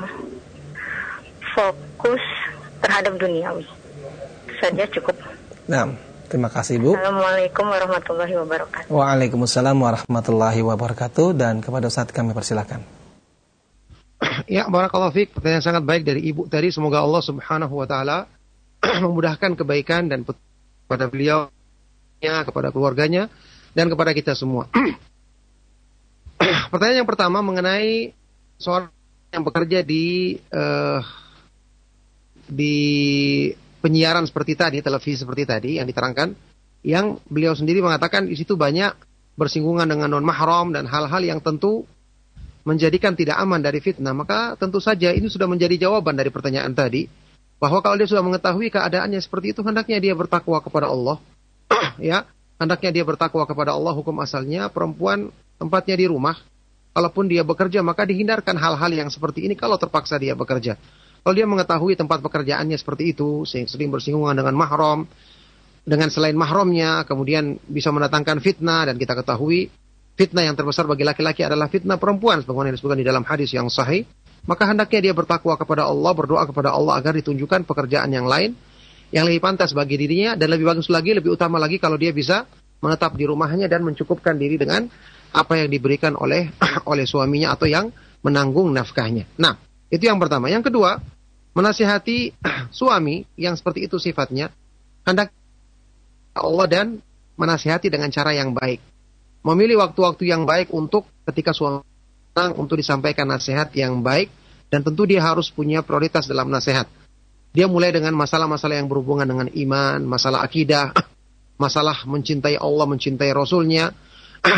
fokus terhadap duniawi. Itu saja cukup. Nah, terima kasih Bu. Assalamualaikum warahmatullahi wabarakatuh. Waalaikumsalam warahmatullahi wabarakatuh. Dan kepada Ustaz kami persilakan. Ya, barakallahu fiik. Pertanyaan sangat baik dari Ibu tadi. Semoga Allah Subhanahu wa taala memudahkan kebaikan dan kepada beliau, kepada keluarganya, dan kepada kita semua. Pertanyaan yang pertama mengenai seorang yang bekerja di uh, di penyiaran seperti tadi, televisi seperti tadi yang diterangkan, yang beliau sendiri mengatakan di situ banyak bersinggungan dengan non mahram dan hal-hal yang tentu menjadikan tidak aman dari fitnah. Maka tentu saja ini sudah menjadi jawaban dari pertanyaan tadi, bahwa kalau dia sudah mengetahui keadaannya seperti itu, hendaknya dia bertakwa kepada Allah. Ya, hendaknya dia bertakwa kepada Allah. Hukum asalnya perempuan tempatnya di rumah. Kalaupun dia bekerja, maka dihindarkan hal-hal yang seperti ini kalau terpaksa dia bekerja. Kalau dia mengetahui tempat pekerjaannya seperti itu, sering bersinggungan dengan mahram, dengan selain mahramnya, kemudian bisa mendatangkan fitnah, dan kita ketahui fitnah yang terbesar bagi laki-laki adalah fitnah perempuan, sebagaimana disebutkan di dalam hadis yang sahih. Maka hendaknya dia bertakwa kepada Allah, berdoa kepada Allah agar ditunjukkan pekerjaan yang lain, yang lebih pantas bagi dirinya, dan lebih bagus lagi, lebih utama lagi kalau dia bisa menetap di rumahnya dan mencukupkan diri dengan apa yang diberikan oleh oleh suaminya atau yang menanggung nafkahnya. Nah, itu yang pertama. Yang kedua, menasihati suami yang seperti itu sifatnya, hendak Allah dan menasihati dengan cara yang baik. Memilih waktu-waktu yang baik untuk ketika suami untuk disampaikan nasihat yang baik, dan tentu dia harus punya prioritas dalam nasihat. Dia mulai dengan masalah-masalah yang berhubungan dengan iman, masalah akidah, masalah mencintai Allah, mencintai Rasulnya,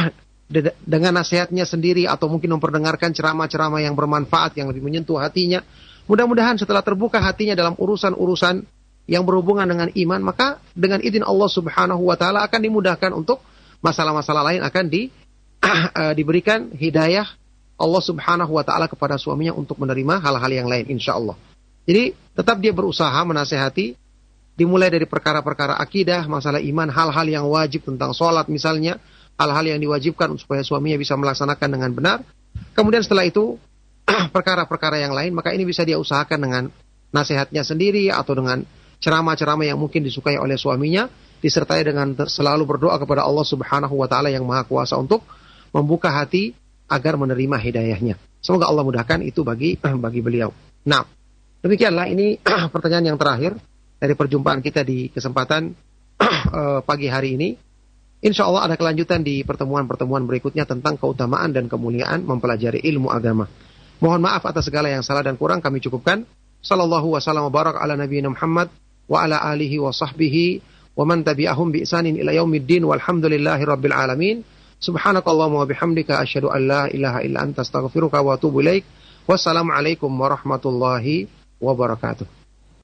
de- dengan nasihatnya sendiri atau mungkin memperdengarkan ceramah-ceramah yang bermanfaat yang lebih menyentuh hatinya. Mudah-mudahan setelah terbuka hatinya dalam urusan-urusan yang berhubungan dengan iman, maka dengan izin Allah Subhanahu wa taala akan dimudahkan untuk masalah-masalah lain, akan di diberikan hidayah Allah Subhanahu wa taala kepada suaminya untuk menerima hal-hal yang lain insyaallah. Jadi tetap dia berusaha menasehati, dimulai dari perkara-perkara akidah, masalah iman, hal-hal yang wajib tentang sholat misalnya, hal-hal yang diwajibkan supaya suaminya bisa melaksanakan dengan benar. Kemudian setelah itu perkara-perkara yang lain, maka ini bisa dia usahakan dengan nasihatnya sendiri atau dengan ceramah-ceramah yang mungkin disukai oleh suaminya, disertai dengan selalu berdoa kepada Allah Subhanahu wa taala yang Maha Kuasa untuk membuka hati agar menerima hidayahnya. Semoga Allah mudahkan itu bagi bagi beliau. Nah, demikianlah ini pertanyaan yang terakhir dari perjumpaan kita di kesempatan pagi hari ini. Insya Allah ada kelanjutan di pertemuan-pertemuan berikutnya tentang keutamaan dan kemuliaan mempelajari ilmu agama. Mohon maaf atas segala yang salah dan kurang, kami cukupkan. Sallallahu wasallam wa barak ala nabiyina Muhammad wa ala alihi wa sahbihi wa man tabi'ahum bi ihsanin ila yaumiddin walhamdulillahi rabbil alamin. Subhanakallahumma wa bihamdika asyhadu an la ilaha illa anta astaghfiruka wa atubu ilaik. Wassalamualaikum warahmatullahi wabarakatuh.